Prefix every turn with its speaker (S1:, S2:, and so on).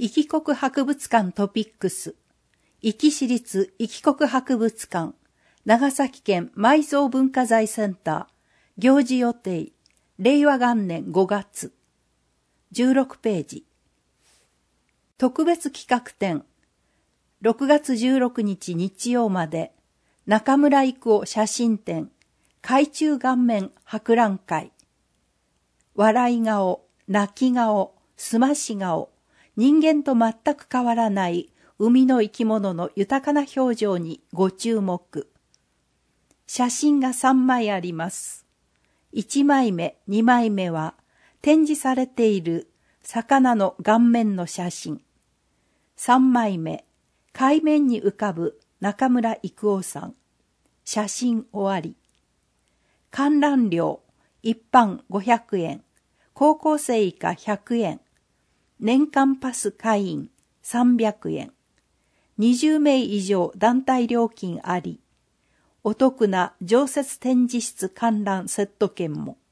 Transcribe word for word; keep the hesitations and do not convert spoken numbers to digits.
S1: 壱岐国博物館トピックス、壱岐市立壱岐国博物館、長崎県埋蔵文化財センター、行事予定、令和元年ごがつ、じゅうろくページ。特別企画展、ろくがつじゅうろくにち日曜まで、中村郁夫写真展、海中顔面博覧会。笑い顔、泣き顔、すまし顔、人間と全く変わらない海の生き物の豊かな表情にご注目。写真がさんまいあります。いちまいめ、にまいめは展示されている魚の顔面の写真。さんまいめ、海面に浮かぶ中村郁夫さん。写真終わり。観覧料、一般ごひゃくえん、高校生以下ひゃくえん、年間パス会員さんびゃくえん、にじゅうめい以上団体料金あり、お得な常設展示室観覧セット券も。